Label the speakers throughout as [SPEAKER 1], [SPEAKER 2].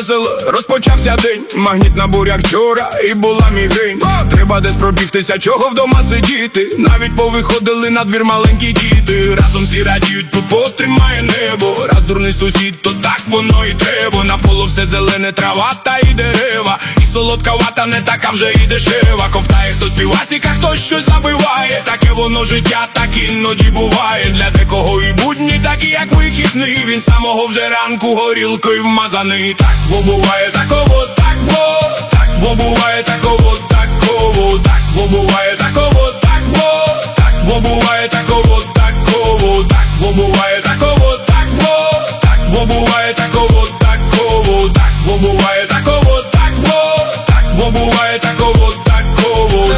[SPEAKER 1] весело розпочався день. Магнітна буря вчора і була мігрень. Треба десь пробігтися, чого вдома сидіти. Навіть повиходили на двір маленькі діти. Разом всі радіють, тут потримає небо. Раз дурний сусід, то так воно і треба. Навколо все зелене, трава та і дерева. І солодка вата не така вже і дешева. Ковтає хтось півасіка, хтось щось забиває. Таке воно життя, так іноді буває. Для декого і будні, такі як вихідний. Він самого вже ранку горілкою вмазаний. Так во буває такого, так во. Так во буває такого, такого. Так во буває такого, так во. Так во буває такого, такого. Так во буває такого, так во. Так во буває такого, такого. Так во буває такого, так во. Так во буває такого, такого.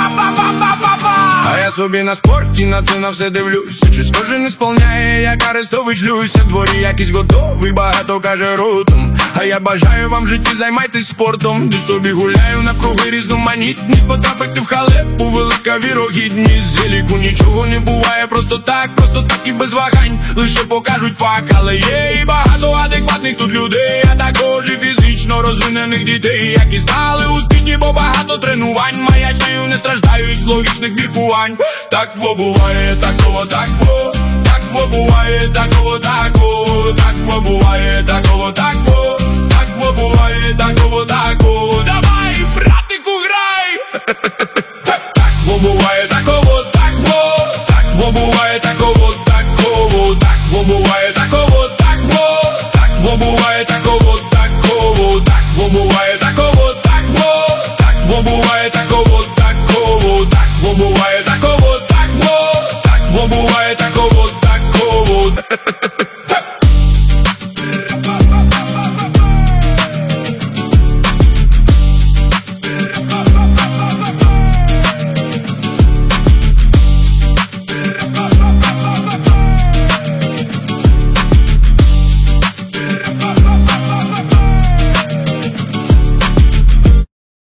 [SPEAKER 1] А я собі на спорті, на це на все дивлюся. Чи схоже не сповняє, як Арестович Люся. В дворі якийсь готовий, багато каже ротом. А я бажаю вам в житті, займайтесь спортом. Де собі гуляю навкруги різноманітність. Потрапити в халепу, велика вірогідність. З еліку нічого не буває просто так і без вагань. Лише покажуть факт, але є і багато адекватних тут людей. А також і фізично розвинених дітей, які стали успішні, бо багато тренувань. Маячнею не страждають з логічних міркувань. Так во буває такого, так во. Так во буває такого, такого. Так во буває такого, так во. Так во буває такого, такого.